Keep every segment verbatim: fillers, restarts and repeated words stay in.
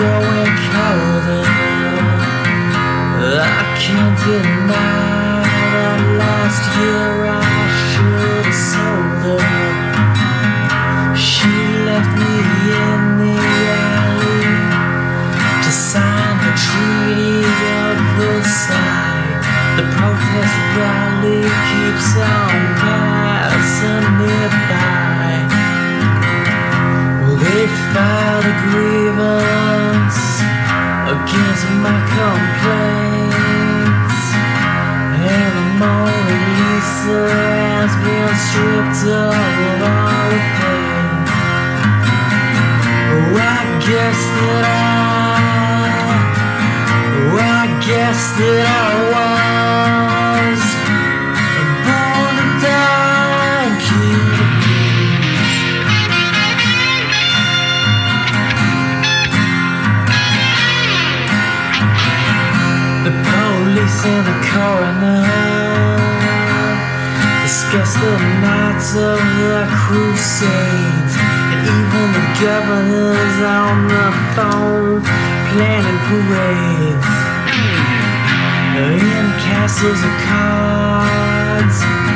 growing colder. I can't deny that last year I should have sold her. She left me in the alley to sign the treaty of Versailles. The protest rally keeps on passing it by. Well, they filed a grievance against my complaints, and the Mona Lisa has been stripped of all the pain. Oh, I guess that I, oh, I guess that I was born to die and kill the blues. The police and the coroner discuss the nights of the crusades, and even the governor's on the phone planning parades. In castles of cards,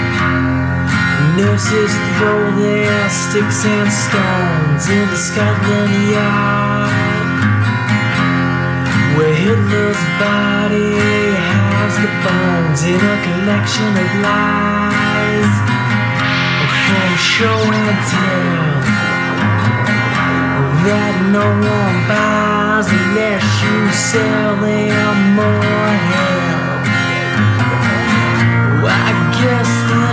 nurses throw their sticks and stones into Scotland Yard, where Hitler's body has the bones in a collection of lies from show and tell that no one buys unless you sell them more hell. I guess that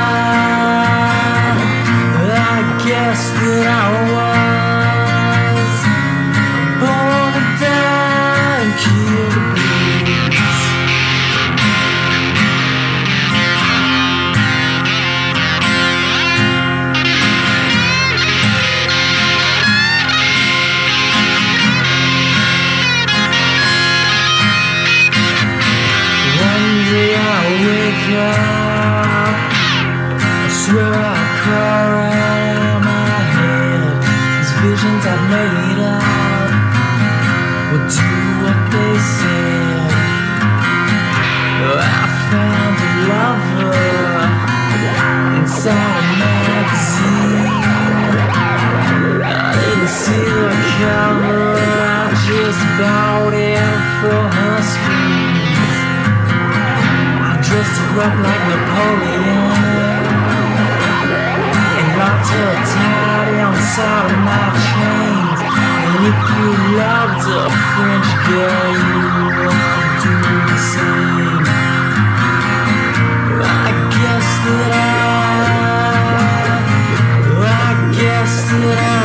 I, I guess that I was born to die and kill the blues. One day I'll wake up, I swear I'll cry right out my head. These visions I've made up will do what they said. I found a lover inside a magazine. I didn't see the cover, I just bought it for her screens. I dressed her up like Napoleon and locked her tight inside of my chains. And if you loved a French girl, you would do the same. I guess that I, I guess that I